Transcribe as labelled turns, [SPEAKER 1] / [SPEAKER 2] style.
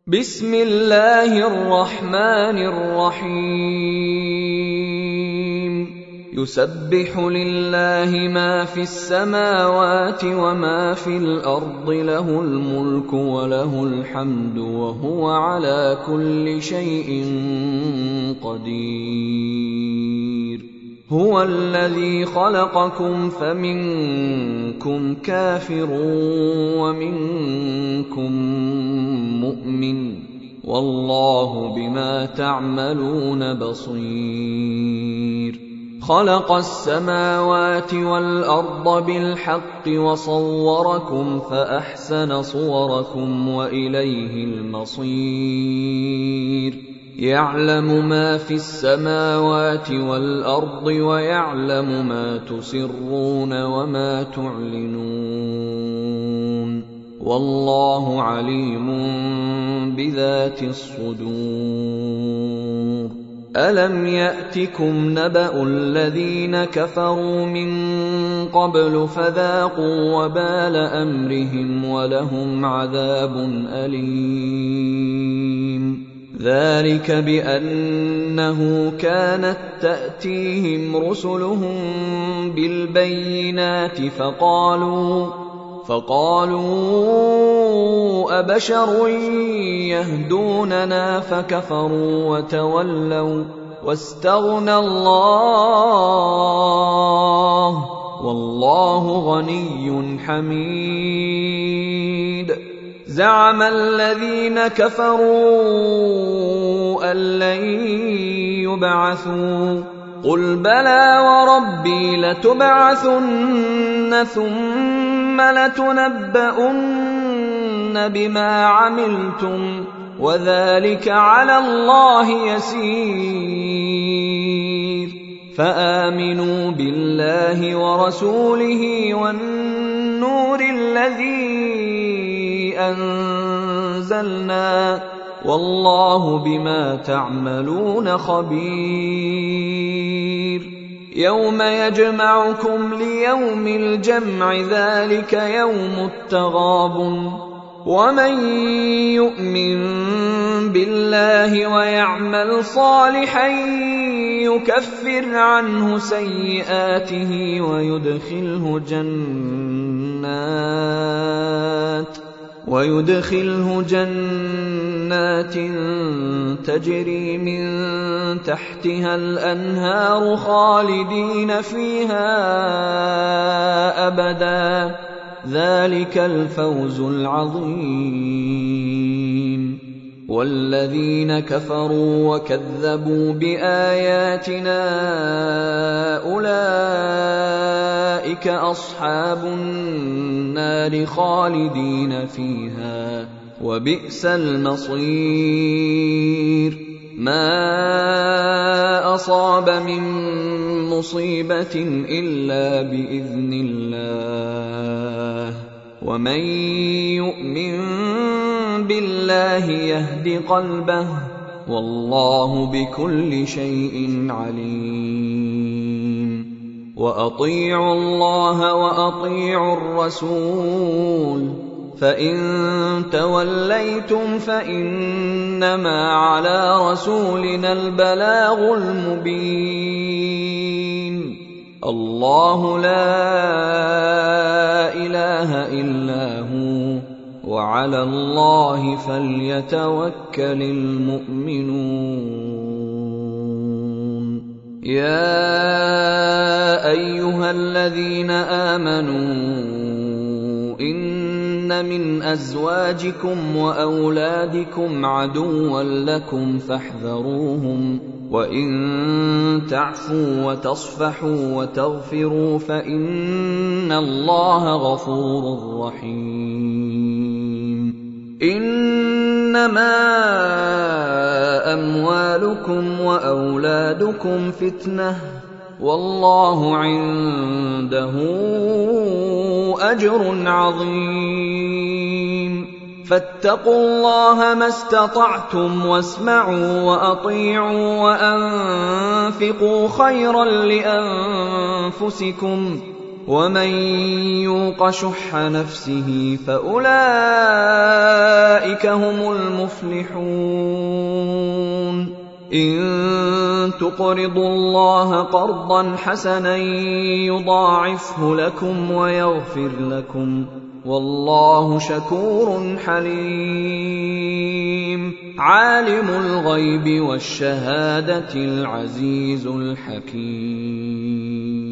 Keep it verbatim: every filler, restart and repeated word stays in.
[SPEAKER 1] بسم الله الرحمن الرحيم يسبح لله ما في السماوات وما في الأرض له الملك وله الحمد وهو على كل شيء قدير هو الذي خلقكم فمنكم كافر ومنكم مؤمن والله بما تعملون بصير خلق السماوات والأرض بالحق وصوركم فأحسن صوركم وإليه المصير يعلم ما في السماوات والأرض ويعلم ما تسرون وما تعلنون والله عليم بذات الصدور ألم يأتكم نبأ الذين كفروا من قبل فذاقوا وبال أمرهم ولهم عذاب أليم ذلك بأنه كانت تأتيهم رسلهم بالبينات فقالوا فقالوا أبشر يهدوننا فكفروا وتولوا واستغنى الله والله غني حميد زعم الذين كفروا أن لن يبعثوا قل بلى وربي لتبعثن ثم لتنبؤن بما عملتم وذلك على الله يسير فآمنوا بالله ورسوله والنور الذي أنزلنا والله بما تعملون خبير يوم يجمعكم ليوم الجمع ذلك يوم التغابن ومن يؤمن بالله ويعمل صالحا يكفر عنه سيئاته ويدخله جنات ويدخله جنات تجري من تحتها الأنهار خالدين فيها أبدا ذلك الفوز العظيم والذين كفروا وكذبوا بآياتنا أولئك أصحاب النار خالدين فيها وبئس المصير ما أصاب من مصيبة إلا بإذن الله ومن يؤمن بالله يهد قلبه والله بكل شيء عليم وأطيعوا الله وأطيعوا الرسول فإن توليتم فإنما على رسولنا البلاغ المبين الله لا إله إلا هو وعلى الله فليتوكل المؤمنون يا أيها الذين آمنوا إن من أزواجكم وأولادكم عدوا لكم فاحذروهم وإن تعفوا وتصفحوا وتغفروا فإن الله غفور رحيم إنما أموالكم وأولادكم فتنة والله عنده أجر عظيم فاتقوا الله ما استطعتم واسمعوا وأطيعوا وأنفقوا خيرا لأنفسكم ومن يوق شح نفسه فأولئك هم المفلحون إن تقرضوا الله قرضا حسنا يضاعفه لكم ويغفر لكم والله شكور حليم عالم الغيب والشهادة العزيز الحكيم